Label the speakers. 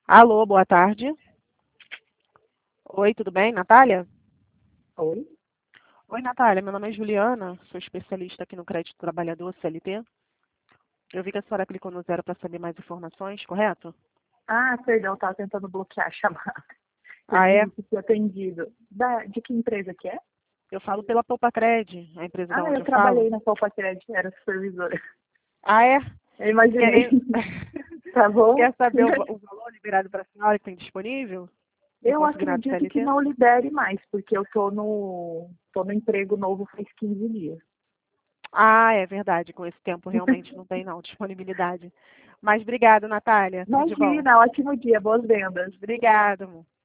Speaker 1: Alô, boa tarde. Oi, tudo bem, Natália?
Speaker 2: Oi?
Speaker 1: Oi, Natália, meu nome é Juliana, sou especialista aqui no Crédito Trabalhador CLT. Eu vi que a senhora clicou no zero para saber mais informações, correto?
Speaker 2: Ah, perdão, estava tentando bloquear a chamada.
Speaker 1: Ah, é?
Speaker 2: Serviço ser atendido. De que empresa que é?
Speaker 1: Eu falo pela Poupacred, a empresa da
Speaker 2: Ah,
Speaker 1: onde
Speaker 2: eu
Speaker 1: eu falo.
Speaker 2: trabalhei na Copa Crédito, era supervisora.
Speaker 1: Ah, é?
Speaker 2: Eu imaginei.
Speaker 1: Quer,
Speaker 2: Tá bom?
Speaker 1: quer saber o valor liberado para a senhora que tem disponível no
Speaker 2: Eu
Speaker 1: consignado
Speaker 2: acredito que
Speaker 1: CLT?
Speaker 2: não libere mais, porque eu tô no emprego novo faz 15 dias.
Speaker 1: Ah, é verdade, com esse tempo realmente não tem não disponibilidade. Mas obrigada, Natália, tudo de bom.
Speaker 2: Imagina, ótimo dia, boas vendas.
Speaker 1: Obrigada, amor.